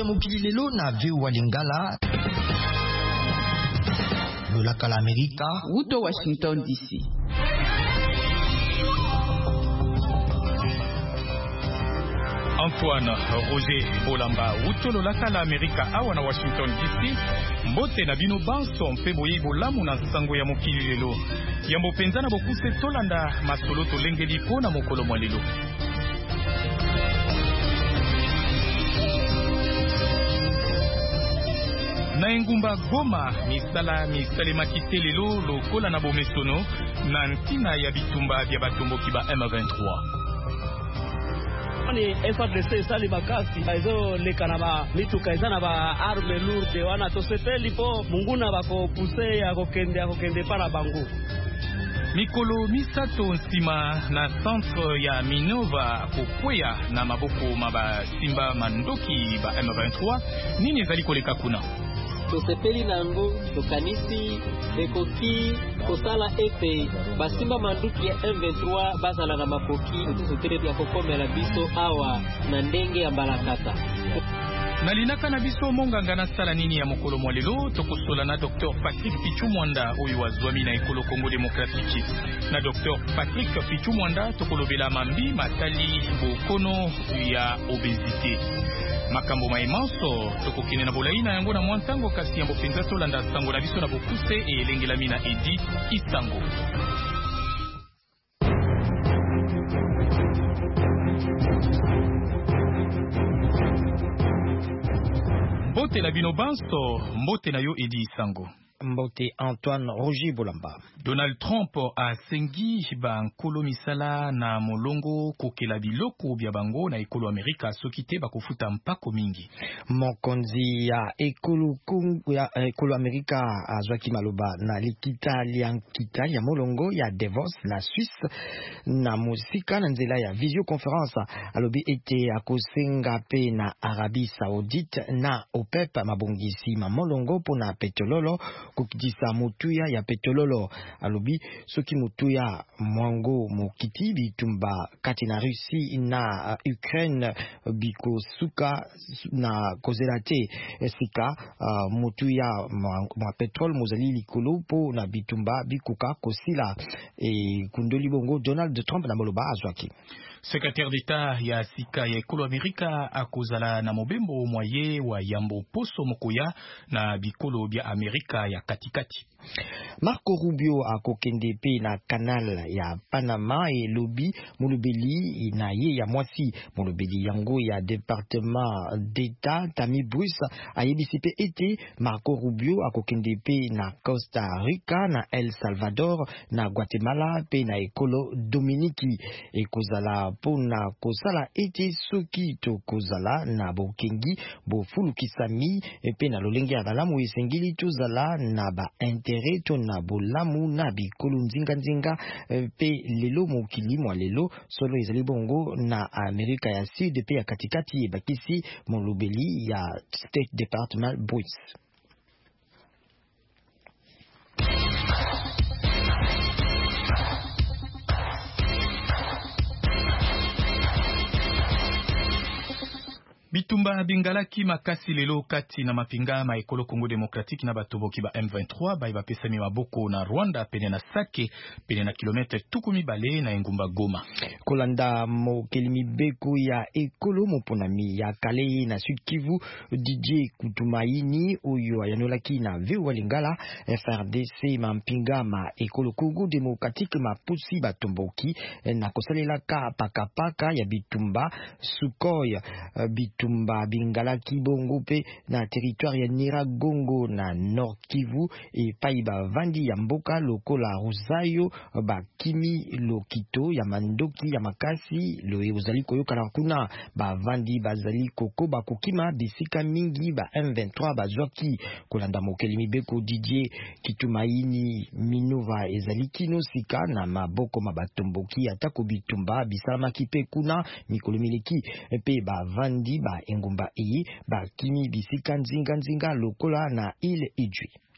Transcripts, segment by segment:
mokili lelo na veu wa Lingala. Lolaka la Amerika. Uto Washington DC. Antoine Roger Bolamba Uto Lolaka la Amerika awa na Washington DC. Mbote na bino banso mpe boye bolamu na sango ya mokili lelo. Yambo penza na bokuse tolanda masolo tolengeli po na mokolo mwa lelo. Na engumba Goma misale makite lelo lokola na bomesono na ntina ya bitumba bya batomboki ba M23. Ni FARDC sali makasi aizo lekana ba mituka izana ba arme lourde wana tosepeli po munguna bako puse ya kokende para bangu. Mikolo misato nsima na centre ya Minova kokwea na maboko maba simba mandoki ba M23 nini ezali koleka kuna. Tosepeli nango tokanisi bekoki kosala ete basimba manduki ya M23 bazala na makoki sotere ya kokomela biso awa na ndenge ya mbalakata. Nalinaka na biso monganga na sala nini ya mokolo mwa lelo tokosola na Dr Patrick Pichumwanda oyo wazwami na ekolo Congo Democratique. Na Dr Patrick Pichumwanda tokolobela mambi matali bokono ya obésité. Makambo maimanso tokokene na bolaina yango na mwantango kasi yambo penza tolanda sango na biso na bokuse elengelami na Edi Isango. Mbote la bino banso, mbote na yo Edi Isango. Mbote Antoine Roger Bolamba. Donald Trump a sengi ba nkolo misala na molongo kokela biloko bya bango na ekolo Amerika sokite bakofuta mpako mingi. Mokonzi ya ekolo Amerika azwaki maloba na likita liankita ya molongo ya Davos na Suisse na musika na nzela ya visioconference alobi ete akosenga pe na Arabie Saoudite na OPEP mabongisi ma molongo pona petrololo kukidisa mutuya ya petrololo alobi soki mutuya mwango mokiti bitumba kati na Russie na Ukraine bikosuka na kozelate esika mutuya mwa petrol mozali likolo po na bitumba bikuka kosila kundoli bongo Donald Trump na moloba azwaki. Secrétaire d'État ya sika ya ekolo Amerika akozala na mobembo moye wa yambo poso mokoya na bikolo bya Amerika ya katikati. Marco Rubio akokende pe na canal ya Panama e lobi mulubeli na ye ya mwasi mulubeli yango ya département d'État Tammy Bruce ayebisi pe ete Marco Rubio akokende pe na Costa Rica na El Salvador na Guatemala pe na ekolo Dominiki ekozala pona kosala ete soki to kozala na bokengi bofulukisami pe na lolenge ya balamu esengili tozala na ba intérêt to na bolamu na bikolo nzinga pe lelo mokili mwa lelo solo ezali bongo na Amerika ya Sud pe ya katikati ebakisi molobeli ya State Department Bruce. Bitumba bingalaki makasi lelo kati na mapinga ma ekolo Congo Democratique na batoboki ba M23 ba pesami maboko na Rwanda pene na Sake pene na kilometre tukumi bale na engumba Goma. Kolanda mokeli mibeko ya ekolo moponami ya kale na Sud Kivu DJ Kutumaini oyo ayanolaki na veu wa Lingala FRDC mampinga ma ekolo Congo Democratique mapusi batomboki na kosalelaka pakapaka ya bitumba Sukoy bitumba bingalaki bongo pe na territoire ya Nyiragongo na Nord Kivu e paiba vandi ya mboka lokola Rusayo bakimi lokito ya mandoki ya makasi lo ezali koyoka na kuna ba vandi bazali koko bakokima bisika mingi ba M23 bazwaki kolanda mokeli mibeko DJ Kitumaini Minova ezali kino sika na maboko mabatomboki atako bitumba bisalamaki pe kuna mikolo mileki pe ba vandi ba engumba iyi ba kimi bisika nzinga lokola na ile Ijwi.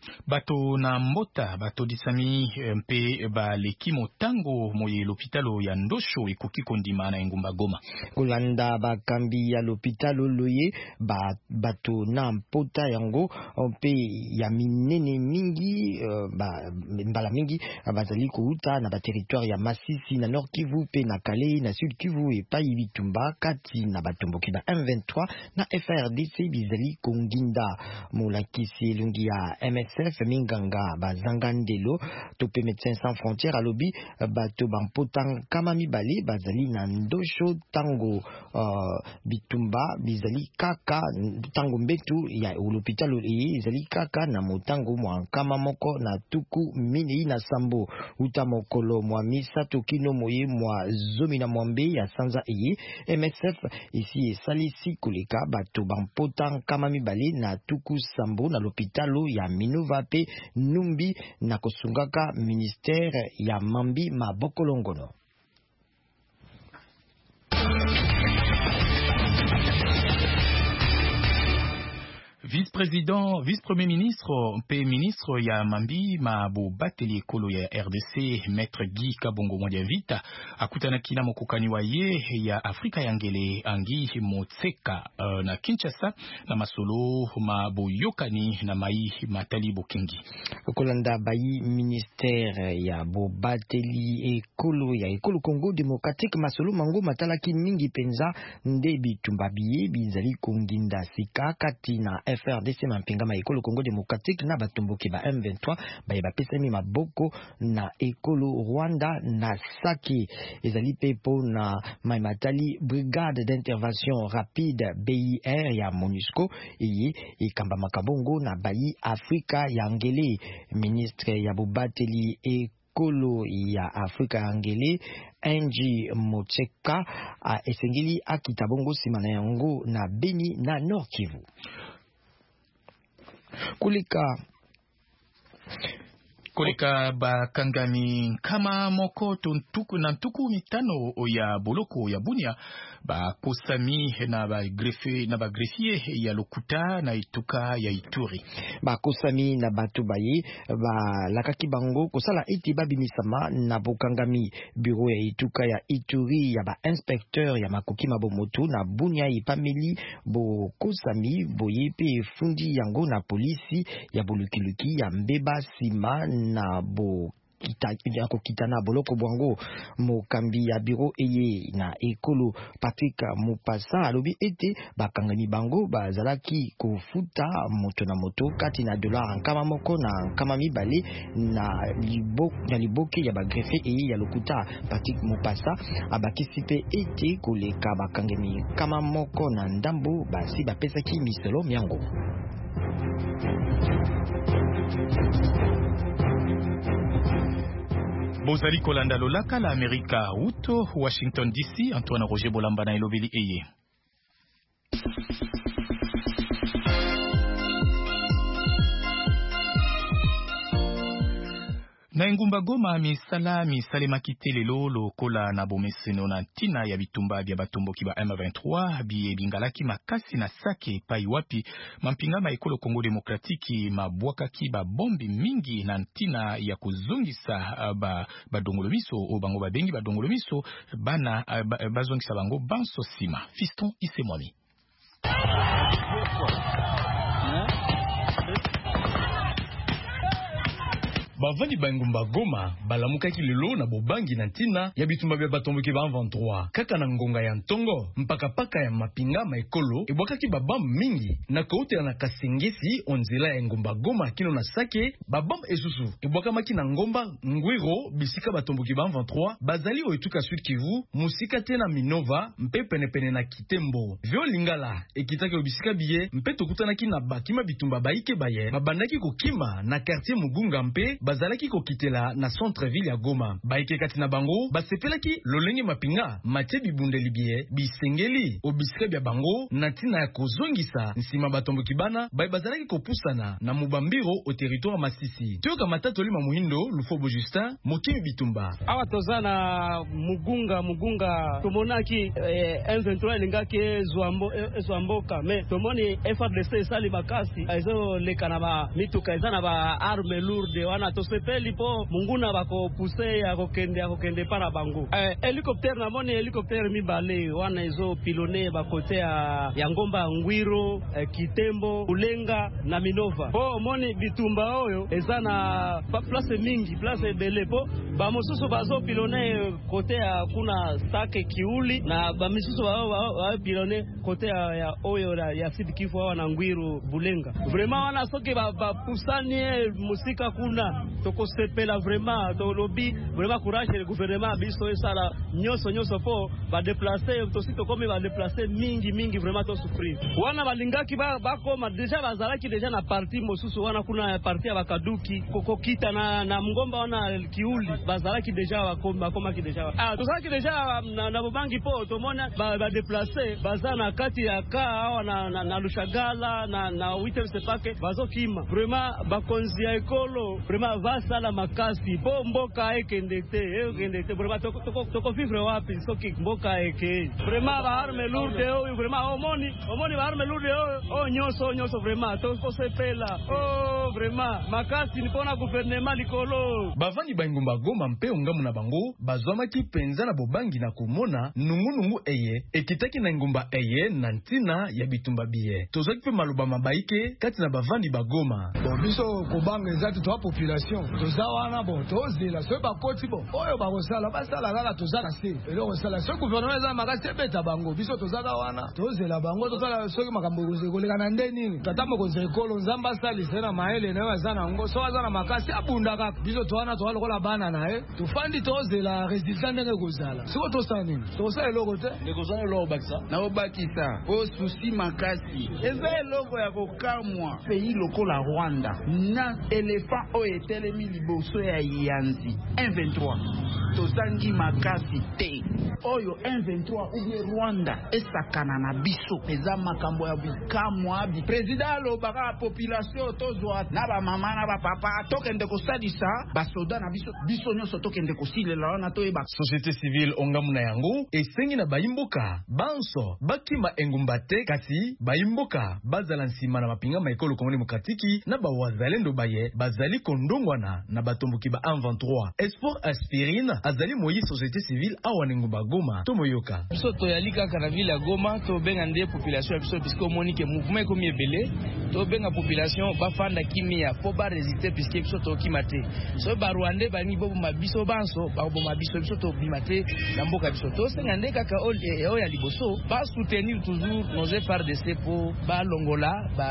Bato na mbota bato disami mpe baleki motango moye l'hôpitalo ya Ndosho ekoki kondima na engumba Goma. Kolanda bakambi ya l'hôpitalo loye bato na mpota yango mpe ya minene mingi mbala mingi bazali kouta na ba territoire ya Masisi na Nord Kivu pe na Kale na Sud Kivu epai bitumba kati na batomboki ba M23 na FRDC bizali konginda molakisi lungi ya MSF minganga bazangandelo tope Médecins Sans Frontières alobi bato bampotang kama mibale bazali na Ndosho tango bitumba bizali kaka tango mbetu ya l'hôpital izali kaka na motango mwa kama moko na tuku minei na sambo uta mokolo mwa misato kino moye mwa zomi na mwambe ya sanza eye MSF ici esalisi koleka bato bampotang kama mibale na tuku sambo na l'hôpitalo ya Minova pe Numbi na kosungaka ministère ya Mambi Mabokolongono. Vice-premier ministre pe ministre ya Mambi Mabo Bateli Ekolo ya RDC Maître Guy Kabongo Mwadiavita akutana kina mokokani wa ye ya Afrika ya ngele Angi Motseka na Kinshasa na masolo Mabo Yokani na Mai Matali Bokengi. Okolanda bayi ministère ya Bo Bateli Ekolo ya Ekolo Congo Démocratique masolo mango matalaki mingi penza nde bitumbabiye bizali konginda sika kati na FRDC mampinga ma Ekolo Congo Démocratique na batomboki ba M23 baye bapesami maboko na Ekolo Rwanda na Saki ezali pepo na Maimatali brigade d'intervention rapide BIR ya MONUSCO eye ekamba makabongo na bayi Afrika ya ngele ministre ya Bobateli Ekolo ya Afrika ya ngele Angie Motseka esengeli akitabongo simana yango na Beni na Nord Kivu. Koleka bakangami kama moko tuntuku na ntuku mitano ya boloko ya Bunia bakosami na greffier ya lokuta na ituka ya Ituri. Bakosami na batu baye lakaki bango kosala eti babimisama na bokangami bureau ya ituka ya Ituri ya ba inspecteur ya makoki mabomoto na Bunia ipameli bokosami boye pe fundi yango na polisi ya bolukiluki ya mbeba sima na bo kitana boloko bwango mokambi ya bureau eye na Ekolo Patrick Mupasa alobi ete bakangani bango bazalaki kofuta moto na moto kati na dollar nkama moko na nkama mibale na liboke ya bagrefe eye ya lokuta. Patrick Mupasa abakisi pe ete koleka bakangani kama moko na ndambo basi bapesaki misolo miango. Bozali kolanda lolaka la Amerika uto Washington DC. Antoine Roger Bolamba na elobeli eye. Na engumba Goma misale makite lelo lokola na bomeseno na ntina ya bitumba bya batomboki ba M23 biye bingalaki makasi na Sake pai wapi mampinga ma Ekolo Congo Démocratique mabwakaki ba bombi mingi na ntina ya kuzongisa badongolo miso o bango babengi badongolo miso bana bazongisa bango banso sima. Fiston Isemwami. Bavandi bangumba Goma balamukaki lelo na bobangi na ntina ya bitumba bya batomboki ba 23 kaka na ngonga ya ntongo mpaka paka ya mapinga ma Ekolo ebwakaki babam mingi na koutela na Kasengesi onzela ya ngumba Goma kino na Sake babam esusu ebwakamaki na ngomba Ngwiro bisika batomboki ba 23 bazali oetuka Sud Kivu musika tena Minova mpe penepene na Kitembo vyo lingala ekitaki obisika biye mpe tokutanaki na bakima bitumba baike baye babandaki kokima na quartier Mugunga mpe bazalaki kokitela na centre-ville ya Goma. Baike kati na bango basepelaki lolenge mapinga Mathieu Bibundeli bie bisengeli obisika bya bango na ntina ya kozongisa nsima batomboki bana bazalaki kopusana na Mubambiro au territoire Masisi. Tioka Matata Lima Muhindo Lufobo Justin Mokimi Bitumba. Awa tozana mugunga tomonaki M23 lingaki zwamboka me tomoni FARDC sali makasi aizo lekana ba mituka izana ba arme lourde wana tosepeli po munguna bako pousse ya kokende para bango helicopter na moni helicopter mibale wana izo pilone ba kote ya Ngomba Ngwiro Kitembo Ulenga na Minova po moni Bitumba oyo ezana place mingi place bele po ba mosusu bazo pilone kote ya kuna Sake Kiuli na ba misusu ba pilone kote ya oyo ya Sud Kivu wana Ngwiro Bulenga vraiment wana soki ba pusani musika kuna tokosepela vraiment to lobby vraiment courage le gouvernement biso esala nyoso po ba déplacer to sito comme ba déplacer mingi vraiment to souffrir wana balingaki ba koma déjà bazalaki déjà na parti mosusu wana kuna parti ya Bakaduki kokokita na Mngomba wana Kiuli bazalaki déjà bakoma ki déjà tozalaki déjà na Bobangi po tomona ba déplacer bazana kati ya ka na Lushagala na Witem Sepake bazokima vraiment bakonzi ya ekolo vraiment vasala makasi po mboka ekendete vraiment toko vivre wapi soki mboka eke vraiment ba arme lourde oyo vraiment omoni ba arme lourde oyo nyoso vraiment toko sepela vraiment makasi ni pona gouvernement likolo bavandi bangumba Goma mpe ongamu na bango bazwamaki penza na Bobangi na kumona nungu eye ekitaki na ngumba eye na ntina ya bitumba biye tozaki pe maloba mabaike kati na bavandi bagoma biso kobanga ezati to population tozawana tozela so bakoti oyo bakosala basala kaka tozaka se eloko sala so gouvernement eza makasi beta bango biso tozaka wana tozela bango tozala soki makambo koleka na ndeni tata mokonzi ekolo nzamba salise na maele na bazana ngo so bazana makasi abunda kaka biso towana to lokola bana nae tofandi tozela résultat ndenge kozala siko tosani tosala eloko te lekozana eloko bakisa na obakisa o susi makasi eza eloko ya kokamwa pays lokola Rwanda na elephant o etelemi liboso ya yanzi M23 tozangi makasi te oyo M23 ubie Rwanda esakana na biso eza makambo ya bikamwa bi president lobaka population tozwa na ba mama na ba papa tokende kosalisa ba soda na biso nyonso tokende kosilela wana toyeba société civile ongamu na yango esengi na bayimboka banso bakima engumba te kasi bayimboka bazala nsima na mapinga maekolo Kongo Demokratiki na bawazalendo baye bazali kondongwana na batomboki ba M23 Espoir Aspirine azali moyi société civile awa ngumba Goma tomoyoka biso toyalika kana ville ya Goma to benga nde population ya biso puisque monike mouvement comme ebele to benga population bafanda kimia po ba résister puisque biso to kimate so ba Rwanda bani bobo mabiso banso ba bobo mabiso biso to bimate na mboka biso to senga nde kaka o ya liboso ba soutenir toujours nos efforts de cepo ba longola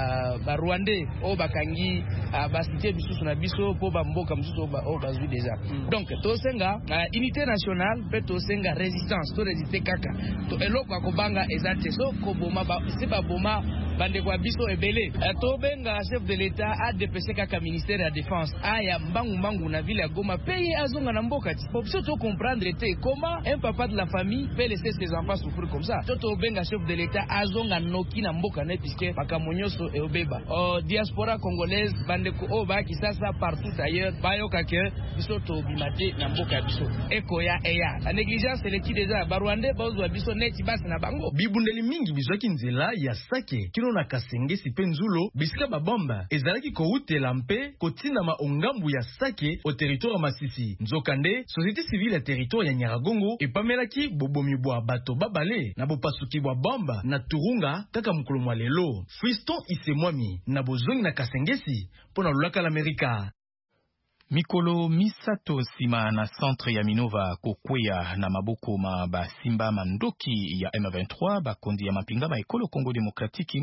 ba Rwanda o bakangi ba cité biso na biso po ba mboka biso o bazui déjà donc to senga unité nationale pe to senga résistance to résister kaka to eloko akobanga ezate so ko boma ba se ba boma bande kwa biso ebele to benga chef de l'état a dépêché kaka ministère ya défense aya mbangu na ville ya Goma pays azonga na mboka ti biso to comprendre te comment un papa de la famille peut laisser ses enfants souffrir comme ça to benga chef de l'état azonga noki na mboka ne puisque bakamonyoso e obeba diaspora congolaise bande ko ba kisasa partout ailleurs bayoka ke biso to bimate na mboka biso ekoya eya la négligence eleki déjà ba Rwanda bazwa biso neti basi na bango bibundeli mingi bizwaki nzela ya Sake kino na Kasenge sipenzulo bisika babomba ezalaki koutela mpe kotina maongambu ya Sake au territoire Masisi nzokande société civile ya territoire ya Nyiragongo epamelaki bobomi bwa bato babale na bopasuki bwa bomba na Turunga kaka mukolo mwa lelo Fiston Isemwami na bozongi na Kasengesi pona lulaka l'Amerika. Mikolo misato sima na centre ya Minova kokwea na maboko ma basimba mandoki ya M23 bakondi ya mapinga ba ekolo Kongo Demokratiki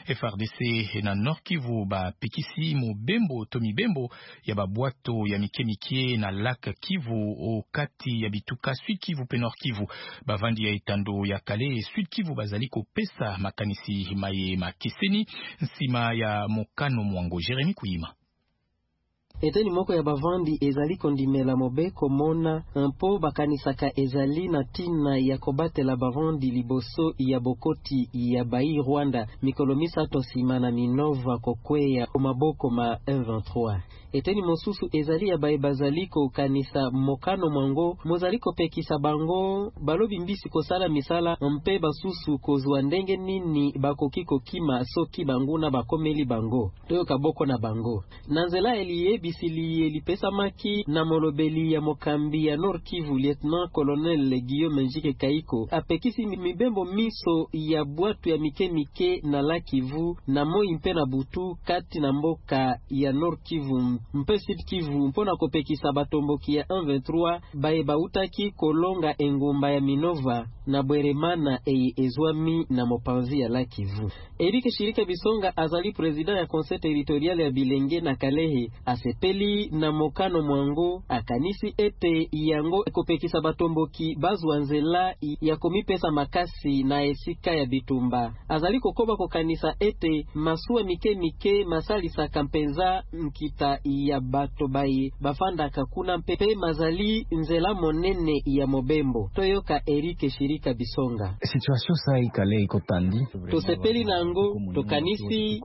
FARDC na Nord Kivu ba pikisi mobembo to mibembo ya babwato ya mikemike na Lac Kivu o kati ya bituka Sud Kivu pe Nord Kivu bavandi ya itando ya kale Sud Kivu bazali kopesa makanisi maye makeseni nsima ya mokano mwango Jeremy Kuyima. eteni moko ya bavandi ezali kondimela mobeko mona mpo bakanisaka ezali na tina ya kobatela bavandi liboso ya bokoti ya bai Rwanda mikolo misato nsima na Minova kokweya maboko ma M23. Eteni mosusu ezali ya bai bazali kokanisa mokano mwango mozali kopekisa bango balobi mbisi kosala misala mpe basusu kozwa ndenge nini bakoki kokima soki banguna bakomeli bango toyo kaboko na bango. Nanzela eliyebisili elipesamaki na molobeli ya mokambi ya Nord Kivu Lieutenant Colonel Guillaume Njike Kaiko apekisi mibembo miso ya bwatu ya mike na la Kivu na moi mpe na butu kati na mboka ya Nord Kivu mpe Sud Kivu mpona kopekisa batomboki ya 123 baye bautaki kolonga engumba ya Minova na Bweremana ezwami na mopanzi ya la Kivu. Eric Shirika Bisonga azali president ya conseil territorial ya Bilenge na Kalehe asepeli na mokano mwango akanisi ete yango kopekisa batomboki bazwa nzela ya komipesa makasi na esika ya bitumba. Azali kokoba kokanisa ete masuwa mike masalisa kampenza nkita ya bato baye bafanda kakuna mpepe mazali nzela monene ya mobembo. Toyoka Eric Shirika Bisonga. Situation sa ikale ikotandi. Tosepeli nango tokanisi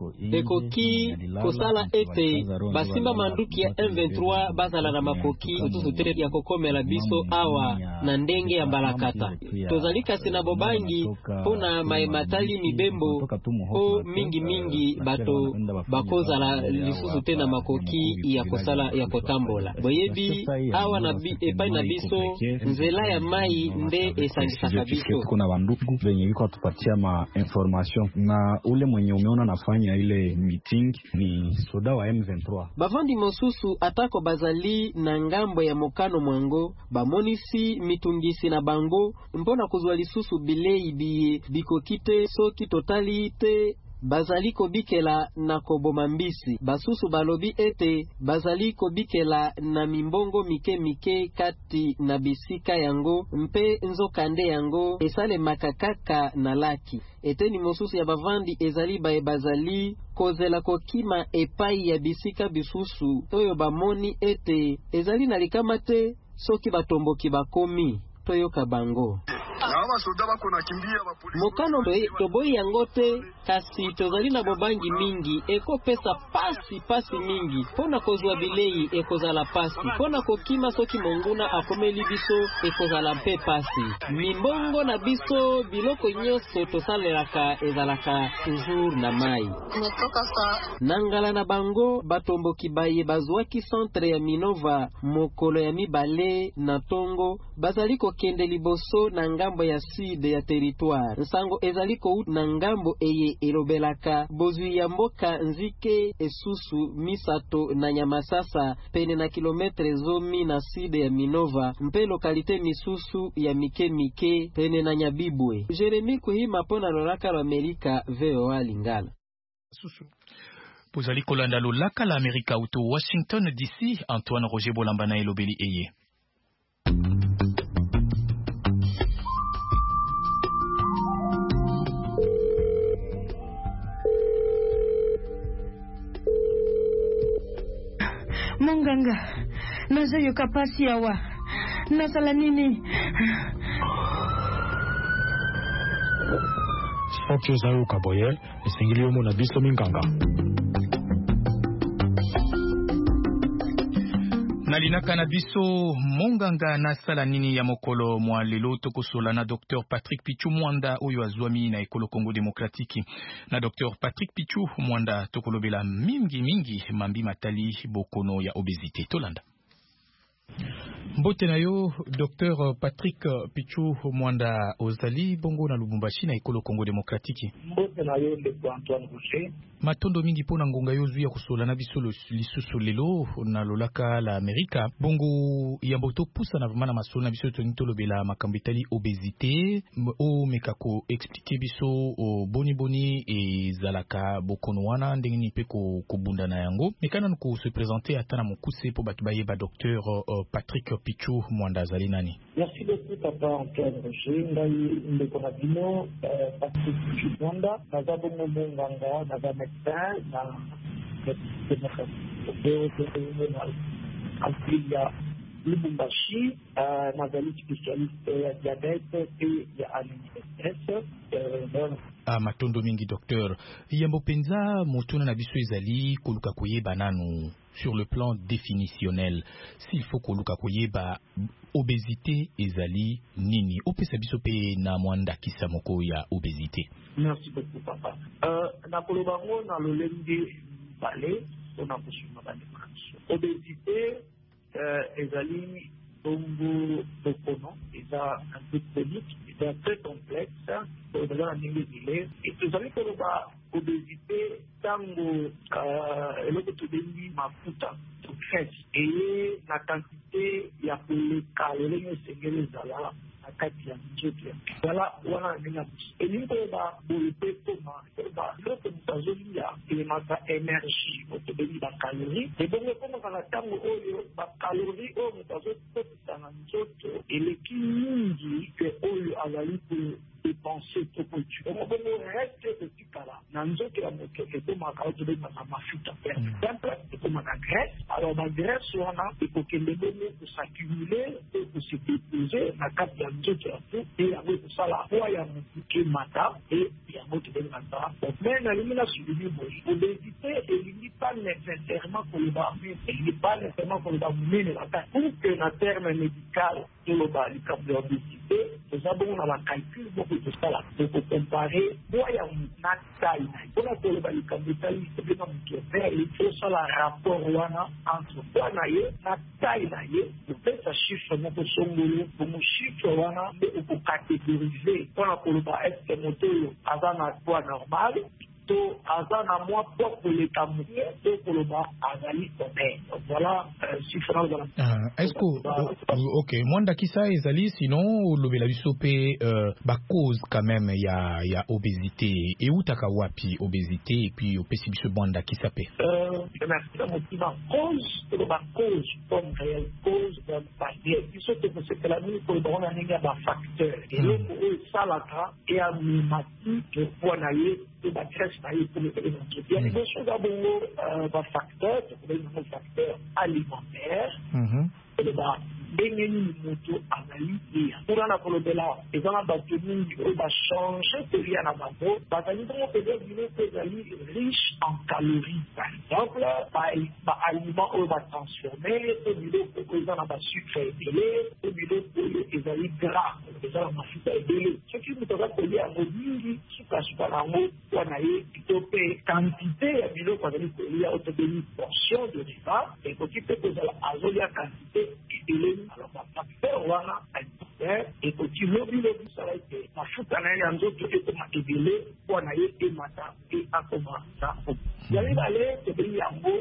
ekoki kosala ete basimba manduki ya M23 bazala na makoki utusutere ya kokomela biso awa na ndenge ya mbalakata. Tozali kasi na bobangi pona maimatali mibembo o mingi bato bakozala lisusu te na makoki ya kosala ya kotambola. Boyebi awa na epai na biso nzela ya mai nde esangisaka biso. Kuna bandugu venye wiko atupatia ma information na ule mwenye umeona nafanya ile meeting ni soda wa M23. Bavandi mosusu atako bazali na ngambo ya mokano mwango bamonisi mitungisi na bango mpona kuzwa lisusu bilei bikokite soki totalite bazali kobikela na koboma mbisi. Basusu balobi ete bazali kobikela na mimbongo mike kati na bisika yango mpe nzokande yango esale makakaka na laki. Eteni mosusu ya bavandi ezali bae bazali kozela kokima epai ya bisika bisusu toyo bamoni ete ezali na likamate soki batomboki bakomi toyoka bango. Mokano toboi yango te kasi tozali na bobangi mingi eko pesa pasi mingi pona kozwa bilei ekozala pasi pona kokima soki monguna akomeli biso ekozala mpe pasi mimbongo na biso biloko nyonso tosalelaka ezalaka toujours na mai nangala na bango batomboki baye bazwaki centre ya Minova mokolo ya mibale na tongo bazali kokende liboso na ngambo ya sud ya territoire nsango ezali ko na ngambo eye elobelaka bozwi ya mboka nzike esusu misato na Nyamasasa pene na kilometre zomi na sud ya Minova mpe lokalite misusu ya mike pene na Nyabibwe. Jeremy Kuhima pona lolaka la Amerika VOA Lingala. Susu pozali kolanda lolaka la Amerika auto Washington DC. Antoine Roger Bolambana elobeli eye. Monganga, nazo yoka pasi yawa. Nasala nini? Sokyo zayo kaboye, esengili yomo na biso minganga. Nalinaka na biso monganga na sala nini ya mokolo mwa lelo tokosola na Dr Patrick Pichu Mwanda oyo azwami na ekolo Congo Demokratiki. Na Dr Patrick Pichu Mwanda tokolobela mingi mambi matali bokono ya obésité tolanda. Mbote na yo Dr Patrick Pichu Mwanda ozali bongo na Lubumbashi na ekolo Congo Demokratiki. Mbote na yo Dr Antoine Roger. Matondo mingi pona ngonga yo zuya kusola na biso lisusu lelo na lolaka la Amerika. Bongo ya mboto pusa na vimana masolo na biso tonito lobela makambitali obésité o mekako expliquer biso boni e zalaka bokono wana ndengini pe ko bunda na yango. Mekana nuko se présenter atana mokuse po batubaye ba Dr Patrick Pichu Mwanda zali nani. Merci beaucoup papa Antoine Roger. Ngai ndeko na bino Patrick Pichu Mwanda nazabo monganga na médecin na il y a Lubumbashi, nazali spécialiste ya diabète et ya anemia. Matondo mingi docteur yambo penza motuna na biso ezali koluka koyeba nanu sur le plan définitionnel s'il faut koluka koyeba obésité ezali nini opesa biso pe na mwanda kisa moko ya obésité. Merci beaucoup papa. Na kolobango na lolenge balé on a kusuma bale. Obésité ezali bongo bokono eza un peu chronique, eza très complexe, eza na ndenge dile et tozali koloba obésité tango eloko tobengi mafuta to graisse et la quantité ya koleka lolenge esengeli ezala na kati ya nzoto. Voilà wana ndenge elingi koloba boye mpe koma koloba eloko moto azolia elemaka énergie otobengi bacalorie ebongo ekomaka na ntango oyo bacalorie oyo moto azokotisa na nzoto eleki mingi ke oyo azali dépenser trop peu. Donc, on reste petit là. Dans le cas où on a mafuta, par exemple, on a la graisse. Alors, la graisse, on a il faut que les données pour s'accumuler et pour se déposer. La carte de l'autre et avec ça, la fois, il y a un matin et il y a un autre matin. Donc, mais dans l'élimination du niveau, l'obésité, elle n'est pas nécessairement pour le bas, elle n'est pas nécessairement pour le bas, mais la carte. Pour que la terme médical, le bas, le cap de l'obésité, nous avons la calcul beaucoup de ça là. Donc, pour comparer, moi, il y a une taille. Pour la pour le bas, le cap de taille, c'est bien comme tu fais, il faut ça la rapport entre toi, la taille, le fait ça chiffre, mon son pour mon chiffre, pour catégoriser. Pour la pour le bas, est-ce que mon taux, avant un poids normal, azana moi pour les camoufler et pour le bas azali obé. Voilà chiffre dans la est-ce que OK mwanda kisa ezali sinon lobela biso pe ba cause quand même ya obésité et utaka wapi obésité et puis opesi biso mwanda kisa pe merci la cause comme réelle cause d'un palier qui se peut c'est que la nuit pour le bon aninga ba facteur et le ça la et amimati que pour naie et la graisse pour le il y a des choses d'abord facteurs alimentaires bengeni moto azali pour na kolobela ezana bato mingi oyo bachange teria na bango bazali bongo peut-être ezali riche en calories par exemple baaliment oyo batransformé to biloko oyo eza na basucre ebele to biloko oyo ezali gras eza na mafuta ebele soki moto aza kolia yango mingi sukasuka na yango wana ye to mpe quantité ya biloko azali kolia oyo tobeni portion de repas ekoki mpe kozala azolia quantité ebele. Alors, la facteur wana et petit lobby ça va être mafuta na ya nzoto ekoma ebele kwa na ye emata e akoma ça yali balé te bi yango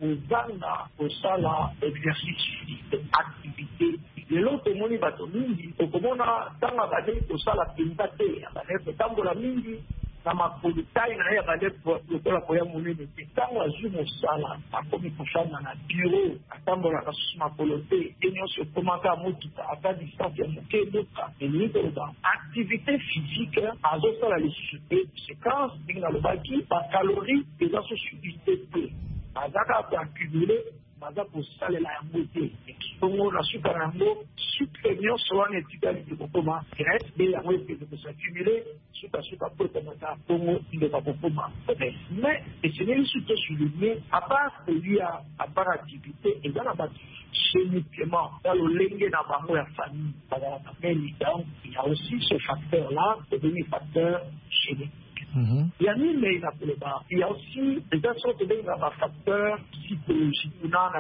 ozanga osala exercice physique activité de l'autre moni bato mingi okomona tanga bale osala pinta te ya bale tambola mingi na mapolitai na ya bale lokola koya monene te ntango azwi mosala akomi kofanda na bureau atambola kasusu makolo te e nyonso ekomaka motuka ata distance ya moke emoka elingi koloba activité physique azosala lisusu te séquence ndenge nalobaki bacalorie eza sosuite te azaka koaccumule baza kosalela yango te bongo na suka na yango sucre nyonso wana etikali ekokoma graisse nde yango epese kosaccumule suka po ekomata bongo ndeka kokoma mais esengeli su te souligner à part kolia à part activité eza na bato chimiquement na lolenge na bango ya famille bazalaka meni donc il y a aussi ce facteur là devenu facteur chimique. Il y a il y a aussi des sortes de facteurs psychologiques. On a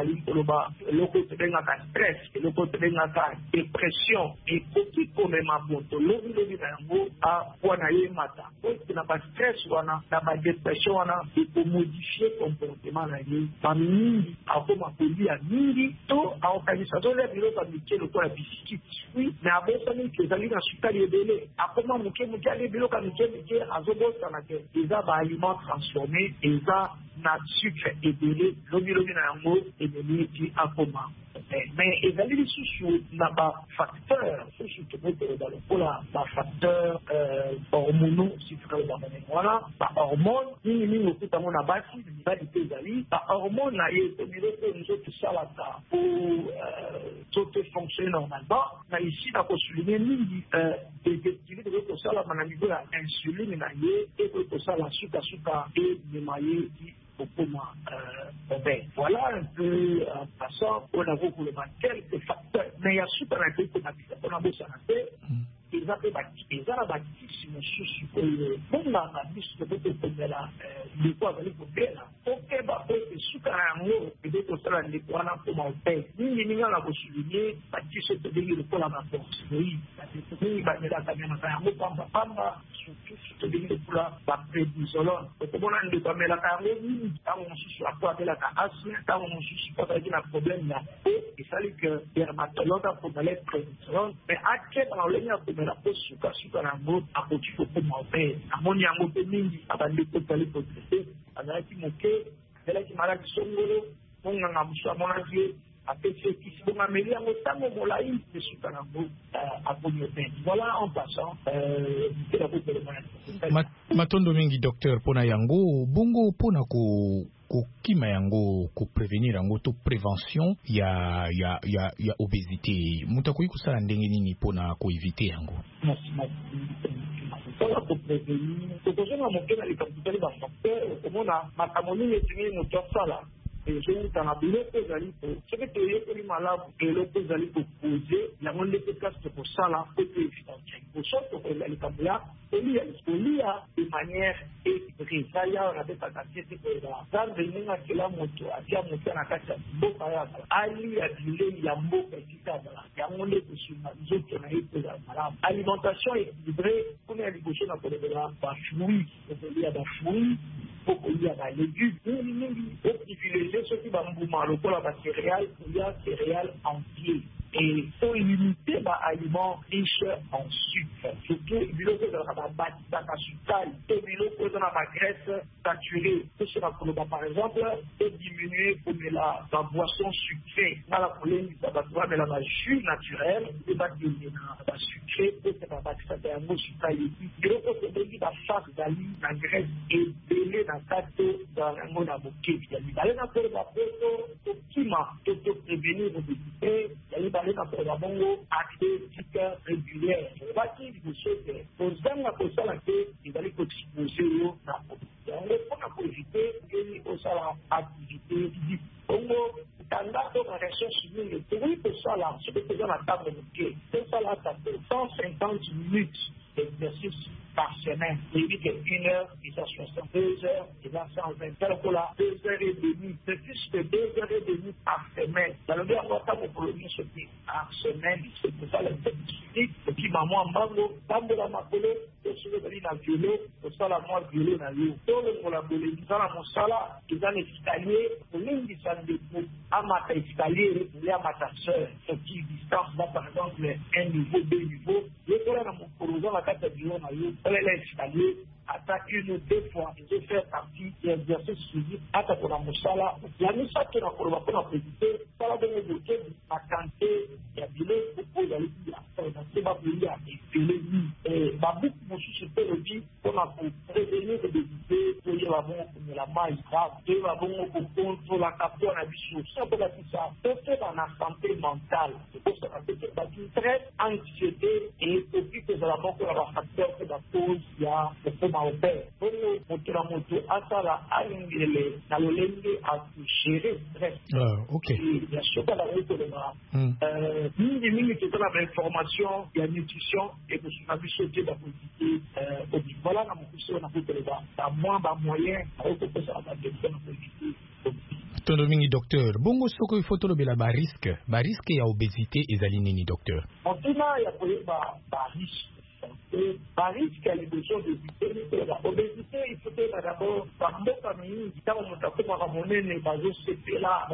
le côté de la stress, le côté de la dépression, et côté comme ma moto, l'eau à Wanaye Mata. Donc, il n'y a pas de stress, on a pas de dépression, on a pour modifier le comportement. Famille, à comme à Poli, à Mindi, tout à organisation, les bureaux amitiés, le corps à psychique. Oui, mais à Bessani, les amis dans ce cas, les délais. À comment les bureaux amitiés, à Zobos, eza baaliment transformé eza na sucre ebele lobi na yango ebele ti akoma mais ezali sous na ba facteur surtout dans le pola ba facteur hormonaux si tu veux voilà ba hormone ni okuta mona basi ba ezali ba hormone na ye to nous autres ça là tout fonctionne normalement mais ici na ko souligner mingi des de ça là na niveau la insuline na ye et que ça la suka et de mailler voilà un peu en passant on a beaucoup de quelques facteurs mais il y a super un peu on a besoin de ezala bakisi mosusu oyo bonga na biso tokokomela ndeko azali kobela okeba oyo suka na yango ebe kosala ndeko wana mpona ope mingi na kosulinie bakisi tobengi lokola baporceri mingi bamelaka menaka yango pambapamba surtout tobengi lokola baprednisolone okomona ndeko amelaka yango mingi ntango mosusu apo abelaka asme ntango mosusu po azalaki na problème ya po esali ke dermatologue akomele prednisolone mais akeba na olenge akomela po suka na yango akoki kokoma ope amoni yango mpe mingi abandeko tali kotrete azalaki moke azelaki maladi songolo monganga mosu amonaki ye apesi ekisi bongo ameli yango ntango molai mpe suka na yango akomi ope voilà en passant mpela kotelema matondo mingi docteur mpona yango bongo mpona kokima yango koprevenir yango to prévention ya obésité moto akoki kosala ndenge nini mpona koevite yango mpona koprevenir tokozonga moke na likambo tali bafacteur okomona makambo nini etingeli moto asala ezouta na biloko ezali soki toyekoli malamu eloko ezali kopose yango nde mpe place tokosala po toevidence liboso tokoyeba likambo ya kolia de manière équilibrée ya on abetaka tie te koyeba nzambe ndenge akela moto atia moto na kati ya mboka ya azala alia bilei ya mboka esika azala yango nde kosunga nzoto na ye po ezala malamu alimentation équilibrée kuna ya liboso na kolobela bafruit okolia bafruit okolia balégume mingi oprivilégie soki bambuma lokola bacéréales kolia céréales entier et faut limiter aliments riches en sucre. Surtout, biloko ezalaka bataka sukali to biloko eza na bagraisse saturée. Par exemple, et diminuer komela baboisson sucrée. Nala kolengisa bato bamela bajus naturel e bakende na basucré po eza babakisaka yango sukali. Biloko tobengi bafase ezali na graisse ebele na kati yango na bokebi ya mibale na kolo bapoto tokima to prévenir obésité ya mibale na kolo bongo activité régulière. Baki liboso te kozanga kosala te ezali koexpose yo na obésité yango mpona koevite ngeni osala activité physique bongo tanda to na recherche mingi tokoki kosala soki toza na ntango moke tosala ata 150 minutes d'exercice par semaine. Il dit que 1 heure, il y a 62 heures, il y a 120 heures, 2 heures et demie. C'est plus que 2 heures et demie par semaine. Dans le bien, on va pour le mieux ce qui par semaine, c'est pour ça le fait physique, le qui maman mango, tambo la makolo, le soulevé de la violo, le sala moi violo na yo. Tout le monde a volé, ils ont la monsala, ils ont l'escalier, le ligne du salle de coup, à ma escalier, il y a ma soeur, ce qui distance, là par exemple, 1 niveau, 2 niveaux, le collègue à mon corrosion, la carte de violo na yo. L'escalier attaque 1 ou 2 fois et faire partie de l'exercice physique attaque pour la moussala la moussala qui est pour la présidée ça va donner de la quantité il y a bilé beaucoup d'aller c'est pas pour y aller et babou mosu se peut le dire on a pour prévenir de l'obésité pour y la bon la maille grave et la bon pour la capture on a vu sur ça pour la ça c'est dans la santé mentale c'est pour ça que c'est très anxiété et aussi que ça va beaucoup avoir facteur que la cause il y a maope bongo moto na moto asala alingele na lolenge akushire stress ya soka la moto lema mingi totala ba information ya nutrition et que sur la bisoté da politique au voilà na mokuso na koteleba ba moyen au ko ça va de politique tondo mingi docteur bongo soko ifoto lobela ba risque ya obésité ezali nini docteur ontina ya koyeba ba risque risque à l'évolution de l'obésité, il faut que d'abord, par mboka mingi, kama mutakumaka monene bazosepela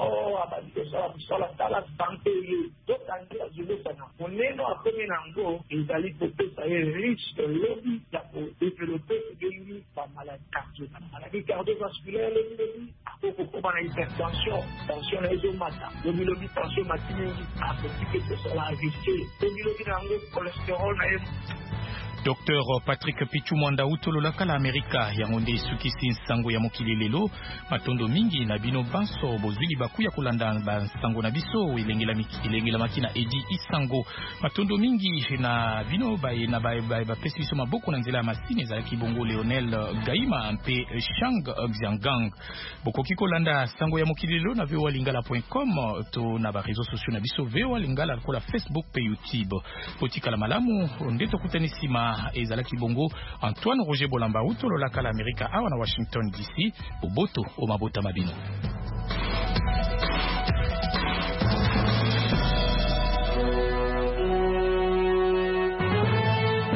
la santé tokandela zolo sana monene akomi nango ezali kopesa ye risque lobi ya développer des maladies cardiovasculaires. Maladie cardiovasculaire, le hypertension, tension les tension matinée, la AVC, cholestérol. Dr Patrick Pichu Mwanda utololaka la Amerika yangonde sukisi nsango ya mokili lelo matondo mingi na bino banso bozwili bakuya kulanda bansango na biso ilengela makina edi isango matondo mingi na bino na pesi biso maboko na nzela ya masine za kibongo Leonel Gaima mpe Shang Xiangang bokoki kolanda sango ya mokili lelo na voalingala.com to na ba réseaux sociaux na biso voalingala kola Facebook pe YouTube potikala malamu ndeto kutanisima ezalaki bongo Antoine Roger Bolamba utololaka la Amerika awa na Washington DC oboto o mabota mabino.